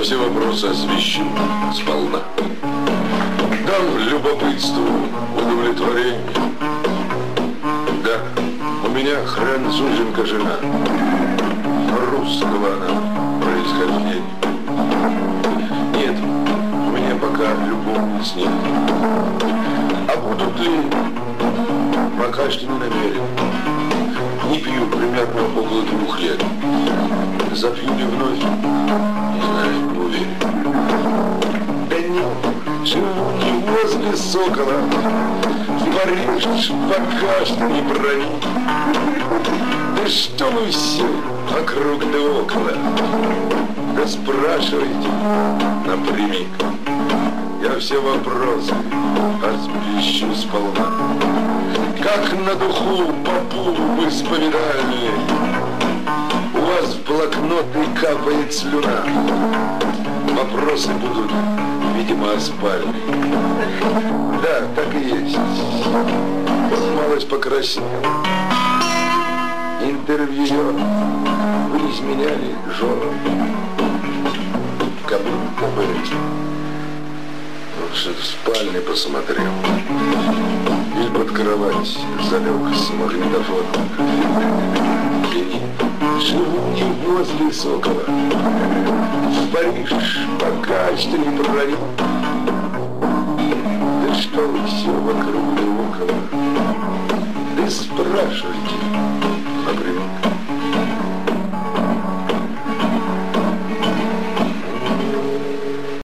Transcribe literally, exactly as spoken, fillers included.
все вопросы освещу сполна. Дам любопытству удовлетворение. Да, у меня француженка жена, русского она происхождения. Нет, мне пока любовниц нет. А будут ли, пока что не намерен. Не пью примерно около двух лет. Запью ли вновь? Не знаю, не уверен. Да нет, живу не возле Сокола. В Париж пока что не проник. Да что вы все вокруг да около? Да спрашивайте напрямик. Я все вопросы освещу сполна. Как на духу попу в исповедальне, у вас в блокноты капает слюна. Вопросы будут, видимо, о спальне. Да, так и есть. Малость покраснел. Интервьюер. Вы изменяли женам. Кабы-кабы. Лучше в спальне посмотрел. Или под кровать залег с магнитофоном. Извини, живу не возле Сокола. В Париж пока что не проник. Да что вы все вокруг да около?